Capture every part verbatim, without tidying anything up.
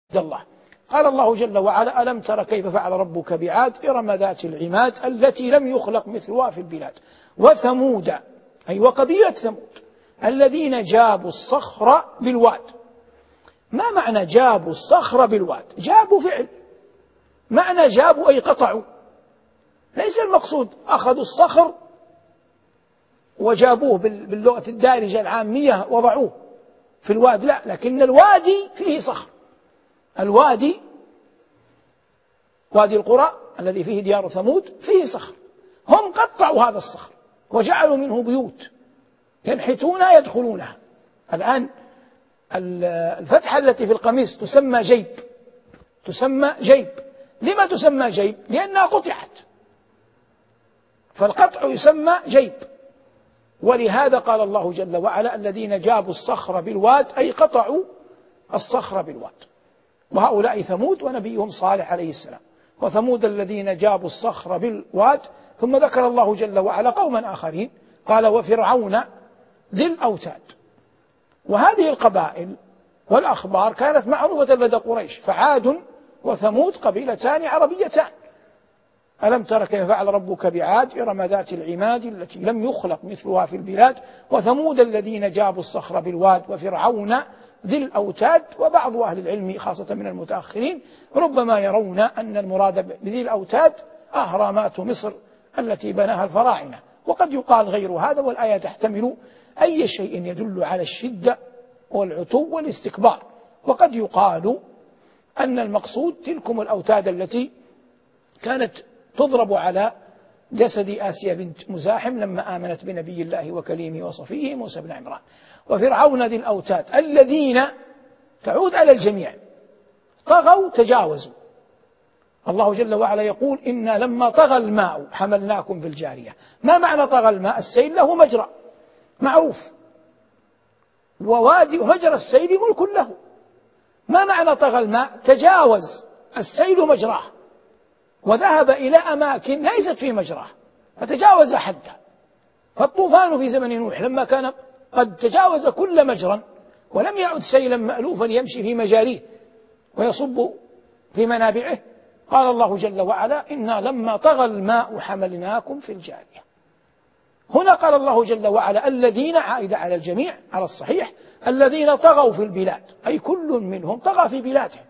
الله. قال الله جل وعلا: ألم تر كيف فعل ربك بعاد إرم ذات العماد التي لم يخلق مثلها في البلاد وثمود، أي وقبيلة ثمود الذين جابوا الصخر بالواد. ما معنى جابوا الصخر بالواد؟ جابوا فعل، معنى جابوا أي قطعوا، ليس المقصود أخذوا الصخر وجابوه باللغة الدارجة العامية وضعوه في الواد، لا، لكن الوادي فيه صخر. الوادي وادي القرى الذي فيه ديار ثمود فيه صخر، هم قطعوا هذا الصخر وجعلوا منه بيوت ينحتون يدخلونها. الآن الفتحة التي في القميص تسمى جيب، تسمى جيب. لما تسمى جيب؟ لأنها قطعت، فالقطع يسمى جيب. ولهذا قال الله جل وعلا: الذين جابوا الصخر بالواد، أي قطعوا الصخر بالواد. وهؤلاء ثمود ونبيهم صالح عليه السلام. وثمود الذين جابوا الصخر بالواد. ثم ذكر الله جل وعلا قوما آخرين، قال: وفرعون ذي الأوتاد. وهذه القبائل والأخبار كانت معروفة لدى قريش، فعاد وثمود قبيلتان عربيتان. ألم تر كيف فعل ربك بعاد إرم ذات العماد التي لم يخلق مثلها في البلاد وثمود الذين جابوا الصخر بالواد وفرعون ذي الأوتاد. وبعض أهل العلم خاصة من المتأخرين ربما يرون أن المراد بذي الأوتاد أهرامات مصر التي بناها الفراعنة، وقد يقال غير هذا، والآية تحتمل أي شيء يدل على الشدة والعتو والاستكبار. وقد يقال أن المقصود تلكم الأوتاد التي كانت تضرب على جسد آسيا بنت مزاحم لما آمنت بنبي الله وكليمه وصفيه موسى بن عمران. وفرعون ذي الأوتاد الذين تعود على الجميع، طغوا تجاوزوا. الله جل وعلا يقول: إنا لما طغى الماء حملناكم في الجارية. ما معنى طغى الماء؟ السيل له مجرى معروف، ووادي ومجرى السيل ملك له. ما معنى طغى الماء؟ تجاوز السيل مجراه وذهب إلى أماكن ليست في مجراه فتجاوز حده. فالطوفان في زمن نوح لما كان قد تجاوز كل مجرى ولم يعد سيلا مألوفا يمشي في مجاريه ويصب في منابعه، قال الله جل وعلا: إنا لما طغى الماء حملناكم في الجارية. هنا قال الله جل وعلا: الذين، عائد على الجميع على الصحيح، الذين طغوا في البلاد، أي كل منهم طغى في بلاده.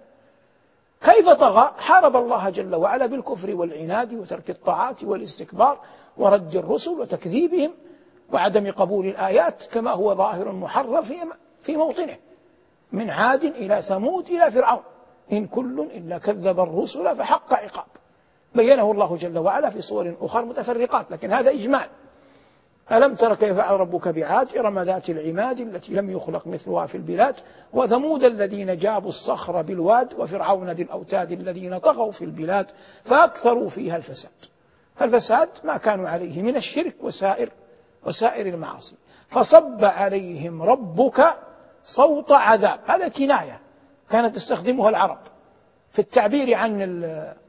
كيف طغى؟ حارب الله جل وعلا بالكفر والعناد وترك الطاعات والاستكبار ورد الرسل وتكذيبهم وعدم قبول الآيات، كما هو ظاهر محرر في موطنه، من عاد إلى ثمود إلى فرعون، إن كل إلا كذب الرسل فحق عقاب. بينه الله جل وعلا في صور أخرى متفرقات، لكن هذا إجمال. ألم تر كيف فعل ربك بعاد إرم ذات العماد التي لم يخلق مثلها في البلاد وثمود الذين جابوا الصخر بالواد وفرعون ذي الأوتاد الذين طغوا في البلاد فأكثروا فيها الفساد. فالفساد ما كانوا عليه من الشرك وسائر وسائر المعاصي. فصب عليهم ربك صوت عذاب. هذا كناية كانت تستخدمها العرب في التعبير عن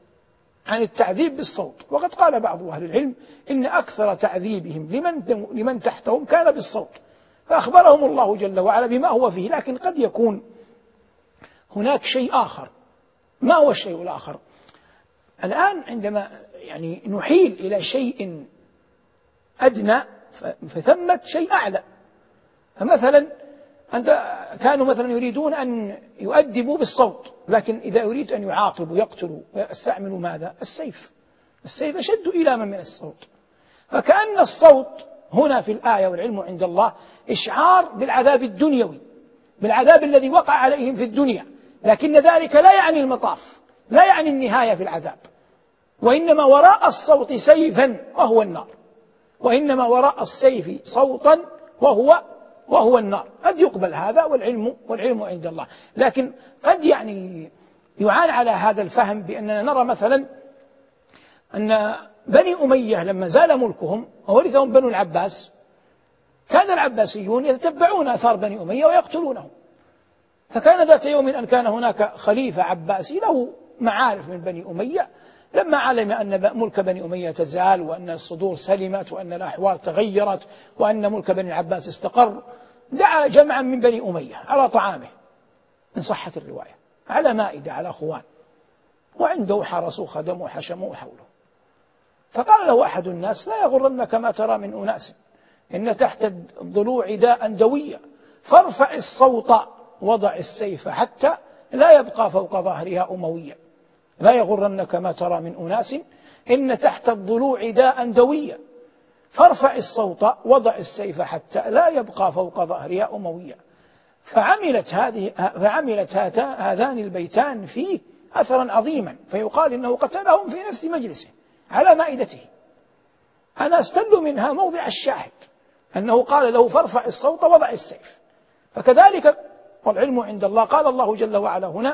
عن التعذيب بالصوت. وقد قال بعض أهل العلم إن أكثر تعذيبهم لمن لمن تحتهم كان بالصوت، فأخبرهم الله جل وعلا بما هو فيه. لكن قد يكون هناك شيء آخر. ما هو الشيء الآخر؟ الآن عندما يعني نحيل إلى شيء أدنى فثمة شيء أعلى. فمثلا أنت كانوا مثلا يريدون أن يؤدبوا بالصوت، لكن إذا يريد أن يعاقبوا يقتلوا يستعملوا ماذا؟ السيف. السيف أشد إيلاما من الصوت. فكأن الصوت هنا في الآية والعلم عند الله إشعار بالعذاب الدنيوي، بالعذاب الذي وقع عليهم في الدنيا، لكن ذلك لا يعني المطاف، لا يعني النهاية في العذاب. وإنما وراء الصوت سيفا وهو النار، وإنما وراء السيف صوتا وهو وهو النار. قد يقبل هذا والعلم والعلم عند الله. لكن قد يعني يعان على هذا الفهم بأننا نرى مثلا أن بني أمية لما زال ملكهم وورثهم بنو العباس، كان العباسيون يتتبعون آثار بني أمية ويقتلونهم. فكان ذات يوم أن كان هناك خليفة عباسي له معارف من بني أمية، لما علم أن ملك بني أمية تزال وأن الصدور سلمت وأن الأحوال تغيرت وأن ملك بني العباس استقر، دعا جمعا من بني أمية على طعامه إن صحت الرواية، على مائدة على خوان، وعنده حرس خدم وحشم حوله. فقال له أحد الناس: لا يغرنك ما ترى من أناس، إن تحت الضلوع داء دوية، فارفع الصوت وضع السيف حتى لا يبقى فوق ظهرها أموية. لا يغرنك ما ترى من أناس، إن تحت الضلوع داء دوية، فارفع الصوت وضع السيف حتى لا يبقى فوق ظهرها أموية. فعملت هذه فعملت هذان البيتان فيه أثرا عظيما، فيقال إنه قتلهم في نفس مجلسه على مائدته. أنا أستل منها موضع الشاهد أنه قال له: فارفع الصوت وضع السيف. فكذلك والعلم عند الله. قال الله جل وعلا هنا: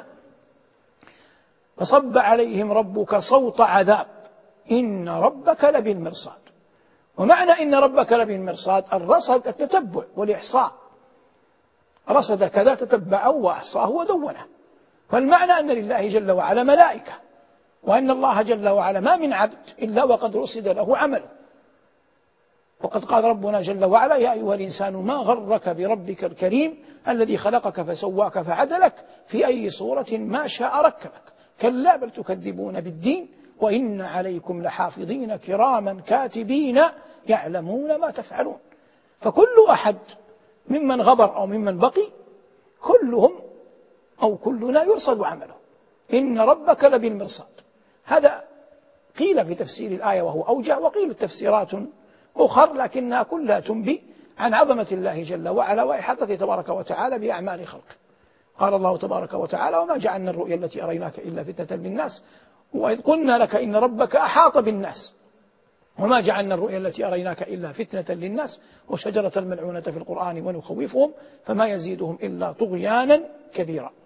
فصب عليهم ربك صوت عذاب إن ربك لبالمرصاد. ومعنى إن ربك لبالمرصاد الرصد التتبع والإحصاء، رصد كذا تتبعه وأحصاه ودونه. فالمعنى أن لله جل وعلا ملائكة، وأن الله جل وعلا ما من عبد إلا وقد رصد له عمله. وقد قال ربنا جل وعلا: يا أيها الإنسان ما غرك بربك الكريم الذي خلقك فسواك فعدلك في أي صورة ما شاء ركبك. كلا بل تكذبون بالدين وإن عليكم لحافظين كراما كاتبين يعلمون ما تفعلون. فكل أحد ممن غبر أو ممن بقي كلهم أو كلنا يرصد عمله. إن ربك لبالمرصاد. هذا قيل في تفسير الآية وهو أوجه، وقيل تفسيرات أخر لكنها كلها تنبي عن عظمة الله جل وعلا وإحاطته تبارك وتعالى بأعمال خلقه. قال الله تبارك وتعالى: وما جعلنا الرؤيا التي أريناك إلا فتنة للناس وإذ قلنا لك إن ربك أحاط بالناس وما جعلنا الرؤيا التي أريناك إلا فتنة للناس وشجرة الملعونة في القرآن ونخوفهم فما يزيدهم إلا طغيانا كبيرا.